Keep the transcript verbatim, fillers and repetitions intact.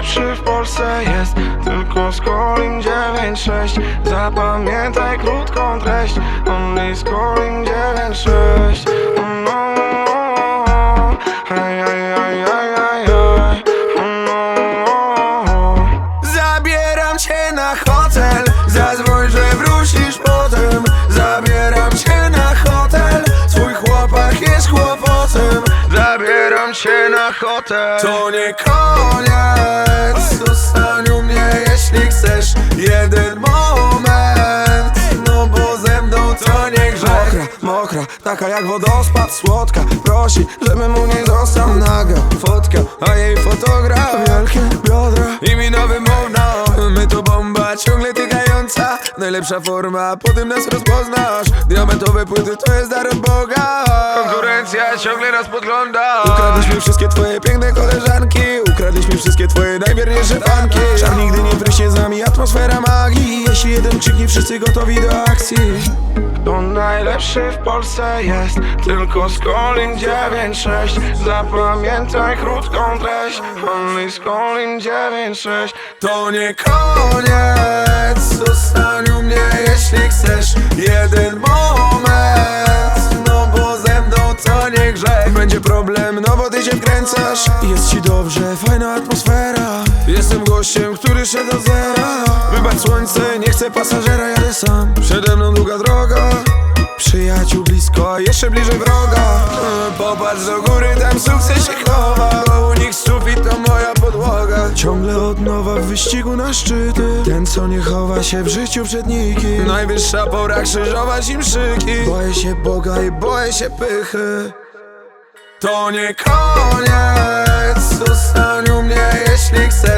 najlepszy w Polsce jest tylko Skolin dziewięć sześć. Zapamiętaj krótką treść, only Skolin dziewięć sześć. No, hej, hej, hej, hej, hej, hej. No. Zabieram cię na hotel, zadzwoń, że wrócisz potem. Zabieram cię na hotel, twój chłopak jest kłopotem. Zabieram cię na hotel. To nie koniec, zostań u mnie jeśli chcesz jeden moment. No bo ze mną to nie grzech. Mokra, mokra, taka jak wodospad, słodka. Prosi, żebym u niej został naga. Fotka, a jej fotograf. Wielkie biodra i mina wymowna. My to bomba, ciągle tykająca. Najlepsza forma, po tym nas rozpoznasz. Diamentowe płyty to jest dar od Boga. Konkurencja ciągle nas podgląda. Ukradliśmy wszystkie twoje piękne koleżanki. Ukradliśmy wszystkie twoje najwierniejsze fanki. Czar nigdy nie wryśnie z nami, atmosfera magii. Jeśli jeden krzyknie, wszyscy gotowi do akcji. To najlepszy w Polsce jest tylko Skolin dziewięć sześć. Zapamiętaj krótką treść, only Skolin dziewięć sześć. To nie koniec, zostań u mnie jeśli chcesz jeden moment. No bo ze mną to nie grzech. Będzie problem, no bo ty się wkręcasz. Jest ci dobrze, fajna atmosfera. Jestem gościem, który szedł do zera. Wybacz słońce, nie chcę pasażera, jadę sam. Przede mną długa droga, przyjaciół blisko, a jeszcze bliżej wroga. Popatrz do góry, tam sukces się chowa. Bo u nich sufit to moja podłoga. Ciągle od nowa w wyścigu na szczyty. Ten co nie chowa się w życiu przed nikim. Najwyższa pora krzyżować im szyki. Boję się Boga i boję się pychy. To nie koniec, zostań u mnie jeśli chcesz